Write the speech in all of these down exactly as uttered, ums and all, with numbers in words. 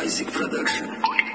Isaac Production.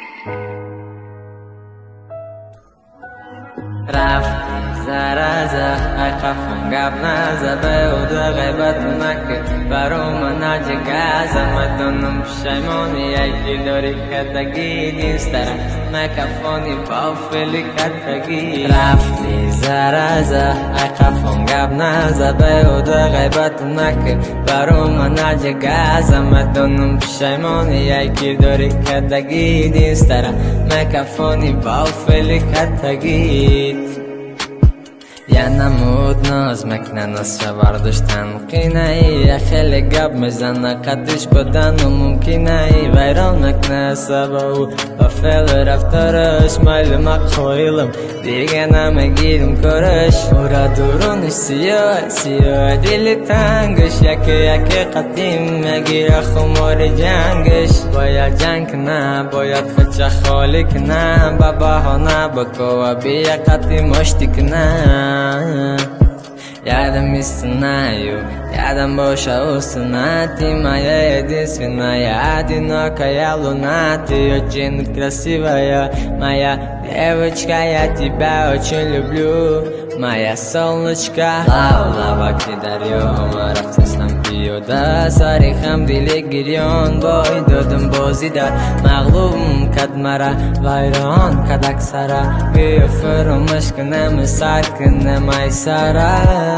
رفتی زرزه ای خفن گب نزه به او دو غیبت نکه برو من نجگزه مدنم پشیمانی یکی داری کتگی نیستره مکفانی بافلی کتگی رفتی زرزه ای خفن گب نزه به او دو غیبت نکه برو من نجگزه مدنم پشیمانی یکی داری کتگی نیستره مکفانی بافلی کتگی یا نمود ناز مکنه ناز چه برداشتن قینه ای خیلی گب میزنه قدش بدن و ممکنه ای ویران مکنه سبا و با فعل رفتارش مایل مقایلم دیگه نمیگیرم کارش او را دورونش سیاه سیاه دل تنگش یکی یکی قدیم میگیره خمار جنگش باید جنگ نه باید خچه خالی کنه با بحانه بکو و بیا قدیم اشتی کنه یادم میستنه یو یادم باشه اوستناتی моя единственная одинокая луна ты очень красивая моя девочка я тебя очень люблю моя солнышко лава кидарём рафтастам пиёда сари хам дили гирён бой додам бозида мағлум кад мара вайрон кад аксара биё фаромӯш кунам сар кунам ай сара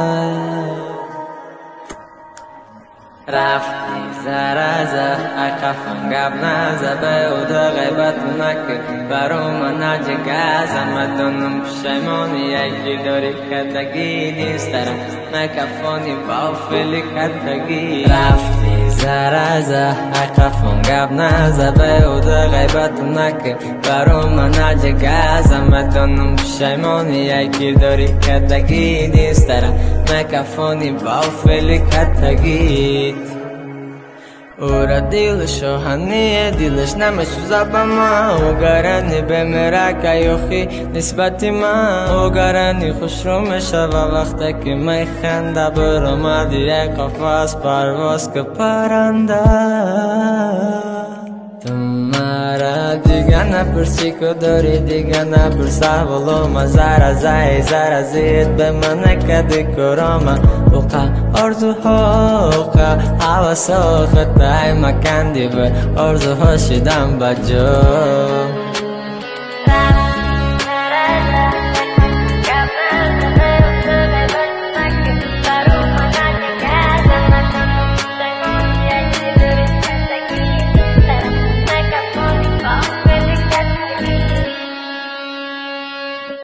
رفتی زرزه ای خفن گب نزه به او دو غیبت نکه برو من نجگزه مدنم پشیمانی یکی داری کتگی نیستره مکفانی بافلی کتگی رفتی زرزه ای خفن گب نزه به او دو غیبت نکه برو من نجگزه مدنم پشیمانی یکی داری کتگی نیستره مکفانی بافلی کتگی او را دلش و هنیه دلش نمیسوزه به ما او گرانی بمیره که یوخی نسبت ما او گرانی خوش رو میشه و وقتی که میخنده برو مدی یک قفص پرواز که پرنده تو مرا دیگه نپرسی که داری دیگه نپرسه ولو ما زره زی زره زید به من کدی کرامه اوقا آرزوها اوقا حواسا خطای مکندی به آرزوها شدم بجا